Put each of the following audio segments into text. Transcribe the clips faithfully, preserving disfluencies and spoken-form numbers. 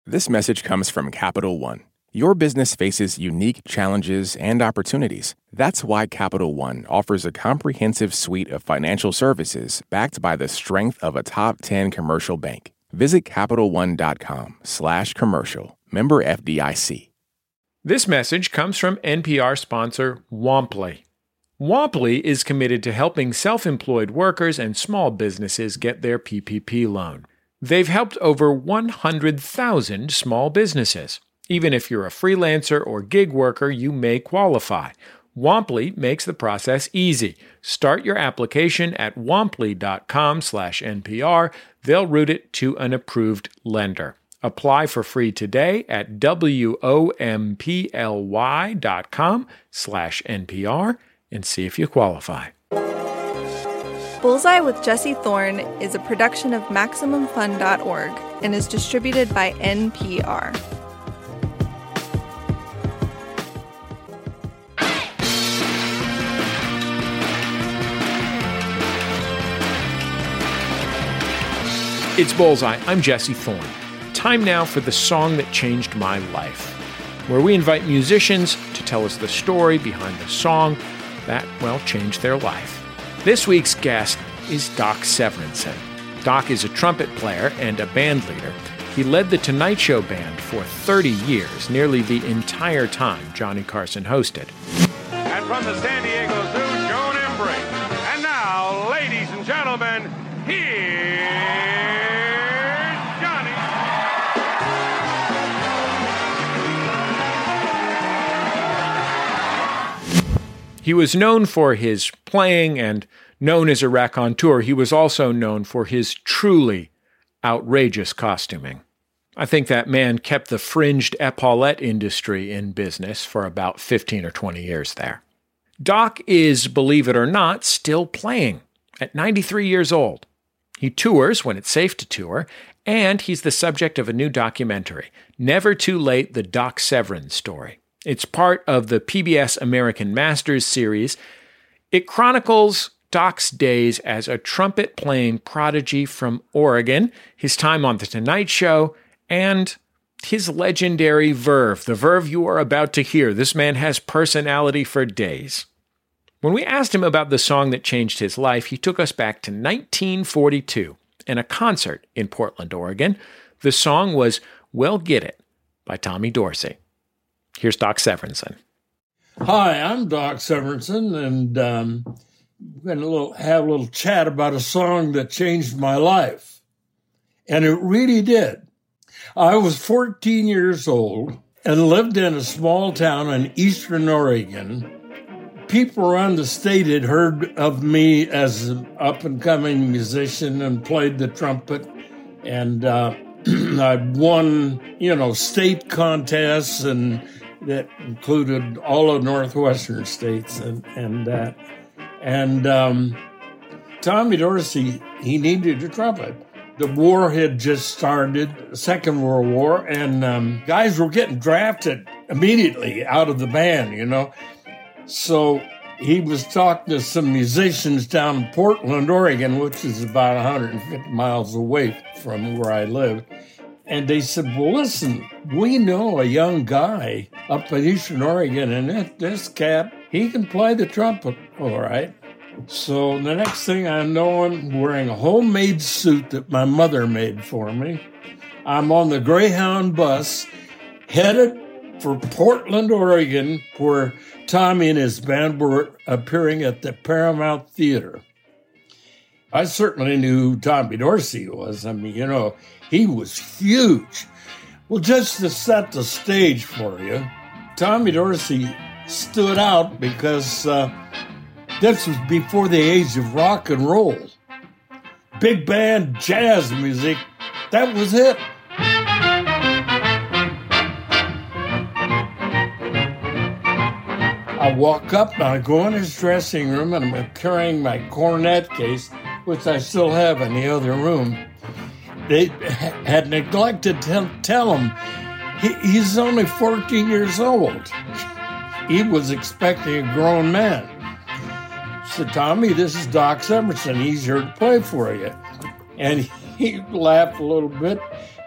This message comes from Capital One. Your business faces unique challenges and opportunities. That's why Capital One offers a comprehensive suite of financial services backed by the strength of a top ten commercial bank. Visit CapitalOne.com slash commercial. Member F D I C. This message comes from N P R sponsor Womply. Womply is committed to helping self-employed workers and small businesses get their P P P loan. They've helped over one hundred thousand small businesses. Even if you're a freelancer or gig worker, you may qualify. Womply makes the process easy. Start your application at womply.com slash NPR. They'll route it to an approved lender. Apply for free today at womply.com slash NPR and see if you qualify. Bullseye with Jesse Thorne is a production of Maximum Fun dot org and is distributed by N P R. It's Bullseye. I'm Jesse Thorne. Time now for the song that changed my life, where we invite musicians to tell us the story behind the song that, well, changed their life. This week's guest is Doc Severinsen. Doc is a trumpet player and a band leader. He led the Tonight Show band for thirty years, nearly the entire time Johnny Carson hosted. And from the San Diego Zoo, Joan Embree. And now, ladies and gentlemen, here's Johnny. He was known for his playing and known as a raconteur. He was also known for his truly outrageous costuming. I think that man kept the fringed epaulette industry in business for about fifteen or twenty years there. Doc is, believe it or not, still playing at ninety-three years old. He tours when it's safe to tour, and he's the subject of a new documentary, Never Too Late, The Doc Severinsen Story. It's part of the P B S American Masters series. It chronicles Doc's days as a trumpet-playing prodigy from Oregon, his time on The Tonight Show, and his legendary verve, the verve you are about to hear. This man has personality for days. When we asked him about the song that changed his life, he took us back to nineteen forty-two and a concert in Portland, Oregon. The song was Well Get It by Tommy Dorsey. Here's Doc Severinsen. Hi, I'm Doc Severinsen, and um, we're going to little, have a little chat about a song that changed my life. And it really did. I was fourteen years old and lived in a small town in eastern Oregon. People around the state had heard of me as an up-and-coming musician and played the trumpet. And uh, I'd won, you know, state contests, and that included all of northwestern states and, and that. And um, Tommy Dorsey, he needed a trumpet. The war had just started, the Second World War, and um, guys were getting drafted immediately out of the band, you know. So he was talking to some musicians down in Portland, Oregon, which is about one hundred fifty miles away from where I lived. And they said, well, listen, we know a young guy up in Eastern Oregon, and that, this cat, he can play the trumpet all right. So the next thing I know, I'm wearing a homemade suit that my mother made for me. I'm on the Greyhound bus, headed for Portland, Oregon, where Tommy and his band were appearing at the Paramount Theater. I certainly knew who Tommy Dorsey was. I mean, you know, he was huge. Well, just to set the stage for you, Tommy Dorsey stood out because uh, this was before the age of rock and roll. Big band jazz music, that was it. I walk up and I go in his dressing room and I'm carrying my cornet case, which I still have in the other room. They had neglected to tell him he, he's only fourteen years old. He was expecting a grown man. I said, Tommy, this is Doc Severinsen. He's here to play for you. And he laughed a little bit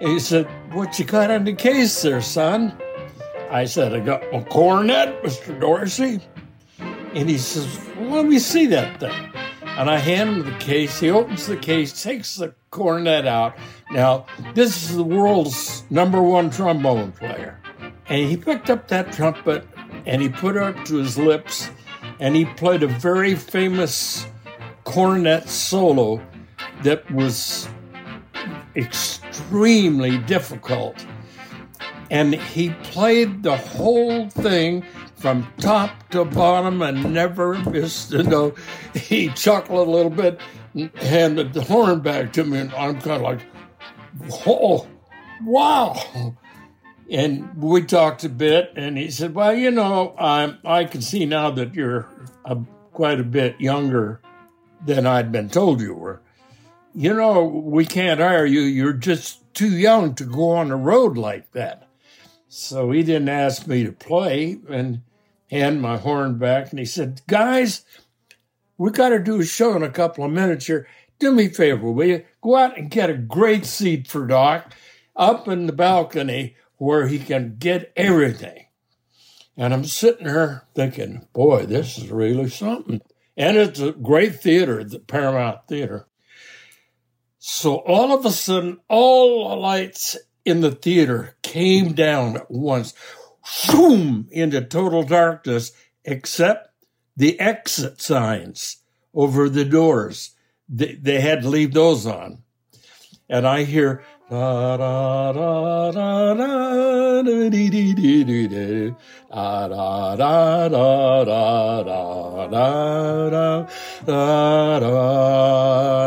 And he said, what you got in the case there, son? I said, I got a cornet, Mister Dorsey. And he says, well, let me see that thing. And I hand him the case. He opens the case, takes the cornet out. Now, this is the world's number one trombone player. And he picked up that trumpet and he put it up to his lips and he played a very famous cornet solo that was extremely difficult. And he played the whole thing from top to bottom and never missed a note. He chuckled a little bit and handed the horn back to me, and I'm kind of like, oh, wow. And we talked a bit, and he said, well, you know, I, I can see now that you're a, quite a bit younger than I'd been told you were. You know, we can't hire you. You're just too young to go on the road like that. So he didn't ask me to play and hand my horn back. And he said, guys, we got to do a show in a couple of minutes here. Do me a favor, will you? Go out and get a great seat for Doc up in the balcony where he can get everything. And I'm sitting there thinking, boy, this is really something. And it's a great theater, the Paramount Theater. So all of a sudden, all the lights in the theater came down at once, zoom, into total darkness, except the exit signs over the doors. They, they had to leave those on. And I hear, da da da da da da dee dee dee dee dee da da da da da da da da da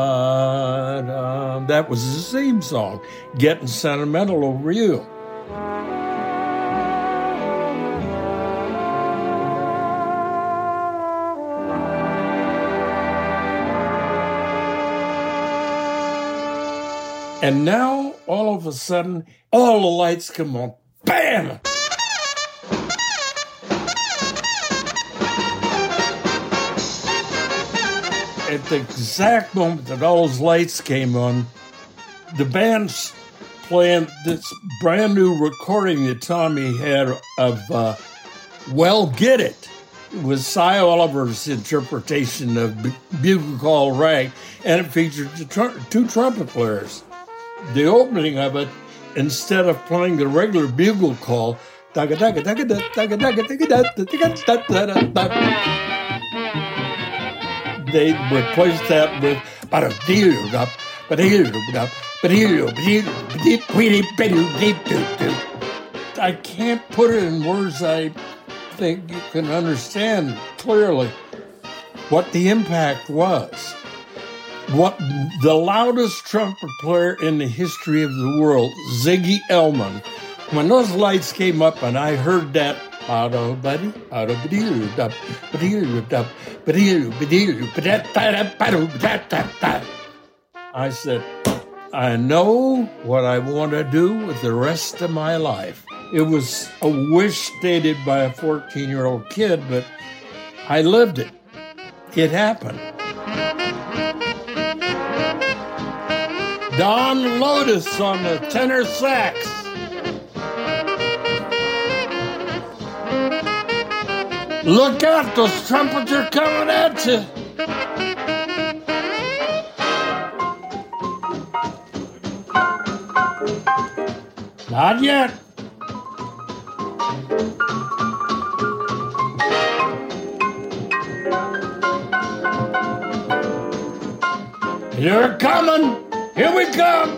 da. That was the theme song, Getting Sentimental Over You. And now, all of a sudden, all the lights come on. Bam! At the exact moment that all those lights came on, the band's playing this brand new recording that Tommy had of uh, Well Get It. It was Cy Oliver's interpretation of Bugle Call Rag, and it featured the tr- two trumpet players. The opening of it, instead of playing the regular bugle call, they replaced that with I can't put it in words I think you can understand clearly what the impact was. What the loudest trumpet player in the history of the world, Ziggy Elman, when those lights came up and I heard that, I said, I know what I want to do with the rest of my life. It was a wish stated by a fourteen-year-old kid, but I lived it. It happened. Don Lotus on the tenor sax. Look out, those trumpets are coming at you. Not yet. They're coming. Here we come!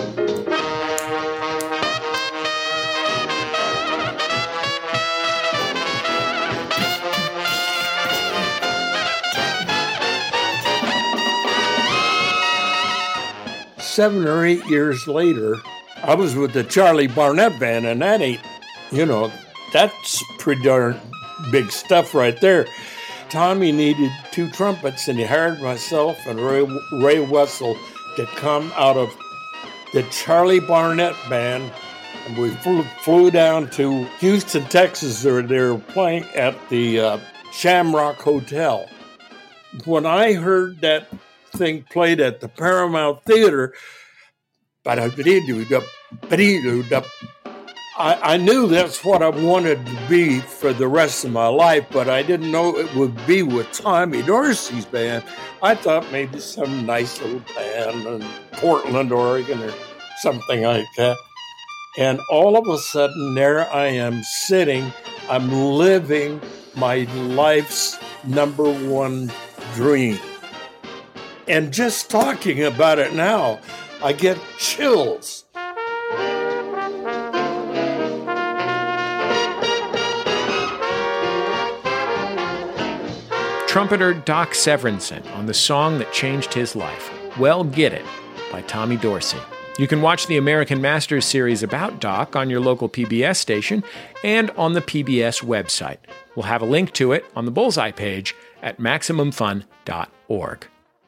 Seven or eight years later, I was with the Charlie Barnett Band, and that ain't, you know, that's pretty darn big stuff right there. Tommy needed two trumpets, and he hired myself and Ray, Ray Wessel to come out of the Charlie Barnett Band, and we flew, flew down to Houston, Texas. They were, they were playing at the uh, Shamrock Hotel. When I heard that thing played at the Paramount Theater, I, I knew that's what I wanted to be for the rest of my life, but I didn't know it would be with Tommy Dorsey's band. I thought maybe some nice little band in Portland, Oregon, or something like that. And all of a sudden, there I am sitting, I'm living my life's number one dream. And just talking about it now, I get chills. Trumpeter Doc Severinsen on the song that changed his life, Well Get It, by Tommy Dorsey. You can watch the American Masters series about Doc on your local P B S station and on the P B S website. We'll have a link to it on the Bullseye page at maximum fun dot org.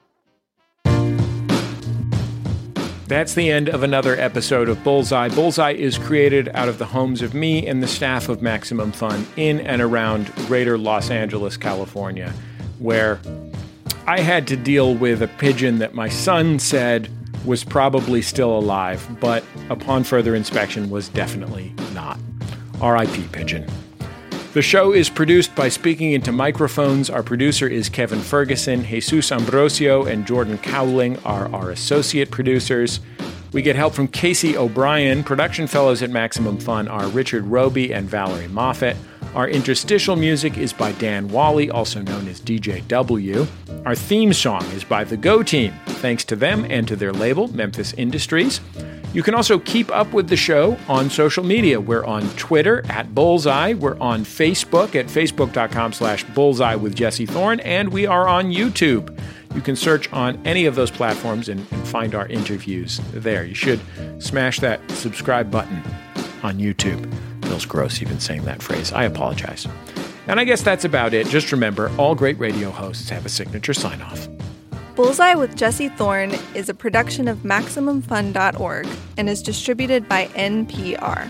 That's the end of another episode of Bullseye. Bullseye is created out of the homes of me and the staff of Maximum Fun in and around greater Los Angeles, California, where I had to deal with a pigeon that my son said was probably still alive, but upon further inspection was definitely not. R I P pigeon. The show is produced by Speaking Into Microphones. Our producer is Kevin Ferguson. Jesus Ambrosio and Jordan Cowling are our associate producers. We get help from Casey O'Brien. Production fellows at Maximum Fun are Richard Roby and Valerie Moffett. Our interstitial music is by Dan Wally, also known as D J W. Our theme song is by The Go Team, thanks to them and to their label, Memphis Industries. You can also keep up with the show on social media. We're on Twitter at Bullseye. We're on Facebook at facebook.com slash bullseye with Jesse Thorne. And we are on YouTube. You can search on any of those platforms and, and find our interviews there. You should smash that subscribe button on YouTube. Feels gross even saying that phrase. I apologize. And I guess that's about it. Just remember, all great radio hosts have a signature sign-off. Bullseye with Jesse Thorne is a production of maximum fun dot org and is distributed by N P R.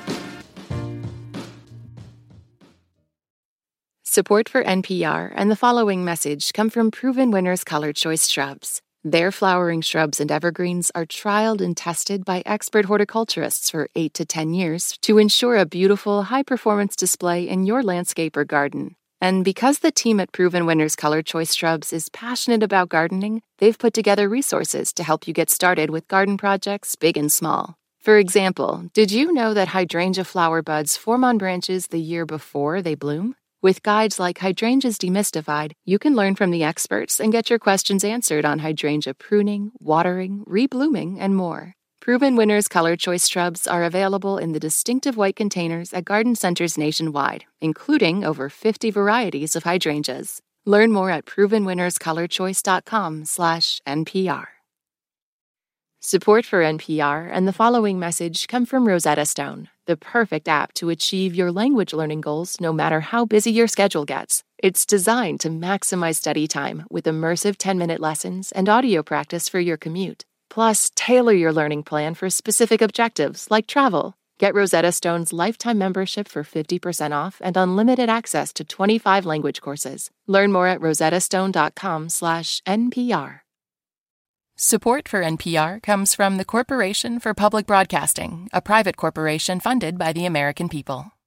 Support for N P R and the following message come from Proven Winners Color Choice Shrubs. Their flowering shrubs and evergreens are trialed and tested by expert horticulturists for eight to ten years to ensure a beautiful, high-performance display in your landscape or garden. And because the team at Proven Winners Color Choice Shrubs is passionate about gardening, they've put together resources to help you get started with garden projects big and small. For example, did you know that hydrangea flower buds form on branches the year before they bloom? With guides like Hydrangeas Demystified, you can learn from the experts and get your questions answered on hydrangea pruning, watering, reblooming, and more. Proven Winners Color Choice Shrubs are available in the distinctive white containers at garden centers nationwide, including over fifty varieties of hydrangeas. Learn more at proven winners color choice dot com slash N P R. Support for N P R and the following message come from Rosetta Stone, the perfect app to achieve your language learning goals no matter how busy your schedule gets. It's designed to maximize study time with immersive ten-minute lessons and audio practice for your commute. Plus, tailor your learning plan for specific objectives like travel. Get Rosetta Stone's lifetime membership for fifty percent off and unlimited access to twenty-five language courses. Learn more at rosettastone.com slash NPR. Support for N P R comes from the Corporation for Public Broadcasting, a private corporation funded by the American people.